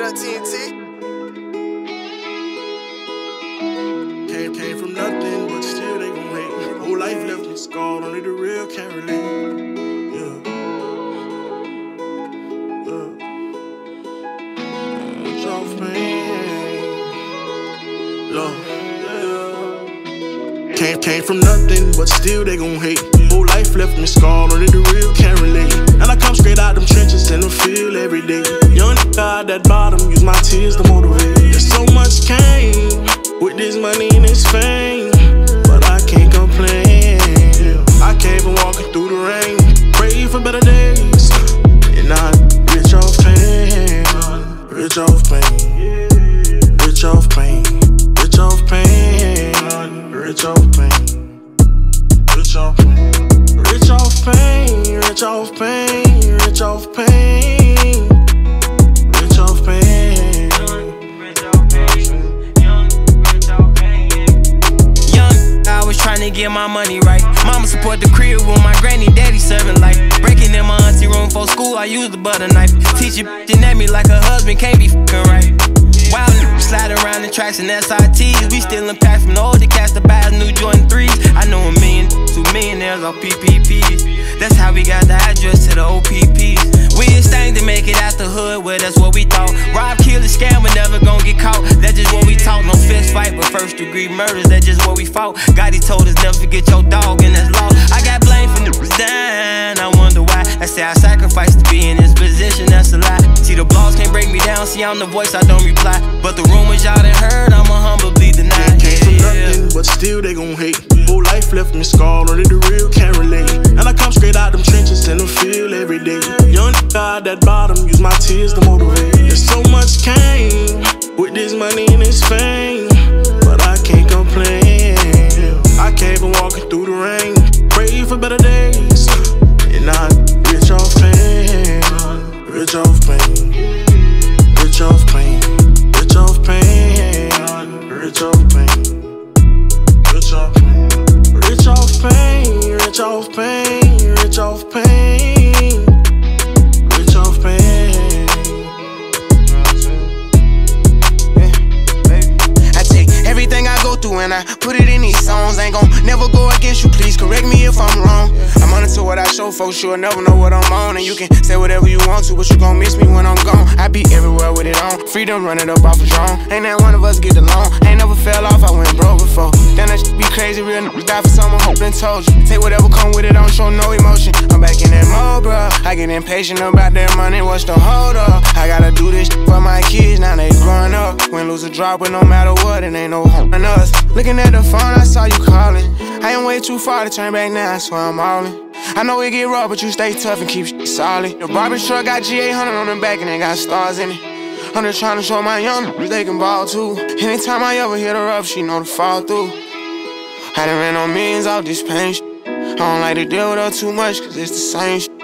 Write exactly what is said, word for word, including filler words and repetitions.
up, T N T? Came, came from nothing, but still they gon' hate. Whole life left me scarred, only the real can't relate. Yeah. Yeah. It's off, man. Love. Yeah. Came, came from nothing, but still they gon' hate. Whole life left me scarred, only the real can't relate. And I come straight out them trenches in the field every day. Young nigga at that bottom, use my tears to motivate. There's so much cane with this money and this fame, but I can't complain. I came from walking through the rain, pray for better days, and I'm rich off pain, rich off pain, rich off pain, rich off pain, rich off pain, rich off pain, rich off pain, rich off pain, rich off pain, rich off pain. Trying to get my money right. Mama support the crib with my granny, daddy serving life. Breaking in my auntie room for school, I use the butter knife. Teacher bitching at me like a husband can't be fucking right. Wild niggas sliding around in tracks and S I Ts. We stealing packs from the older cats to buy new Jordan threes. I know a million, two millionaires off P P Ps. That's how we got the address to the O P Ps. We things to make it out the hood, well that's what we thought. Rob, kill, and scam, we never gon' get caught. That's just what we taught. No fist fight, but first degree murders, that's just what we fought. Gotti told us never forget your dog, and that's law. I got blame for niggas dying, I wonder why. I say I sacrificed to be in this position, that's a lie. See the blogs can't break me down, see I'm the voice, I don't reply. But the rumors y'all done heard, I'ma humbly deny. Came from nothing, but still they gon' hate. Whole life left me scarred, only the real can't relate. And I come straight out them trenches in the field every day. Young nigga at that bottom, use my tears to motivate. There's so much cane with this money and this fame, but I can't complain. I came from walking through the rain, pray for better days, and I'm rich off pain, rich off pain, rich off pain, rich off pain, rich off pain, rich off pain, rich off pain, rich off pain, rich off pain, rich off pain. I take everything I go through and I put it in these songs. Ain't gon' never go against you, please correct me if I'm wrong. I'm monitor what I show, folks, you'll never know what I'm on. And you can say whatever you want to, but you gon' miss me when I'm gone. I be everywhere with it on, freedom running up off a drone. Ain't that one of us get along, ain't never fell off, I went broke before. Then that shit be crazy, real niggas die for someone who been told you. Take whatever come with it, don't show no emotion. I'm back in that mode, bro. I get impatient about that money, what's the hold up? I gotta do this shit for my kids, now they growing up. Win, lose, or drop, but no matter what, it ain't no hope in us. Looking at the phone, I saw you calling. I ain't way too far to turn back now, so I'm all in. I know it get rough, but you stay tough and keep shit solid. The barber truck got G eight hundred on the back and they got stars in it. I'm just trying to show my young niggas they can ball too. Anytime I ever hit her up, she know to fall through. I done ran on millions off this pain shit. I don't like to deal with her too much, cause it's the same shit.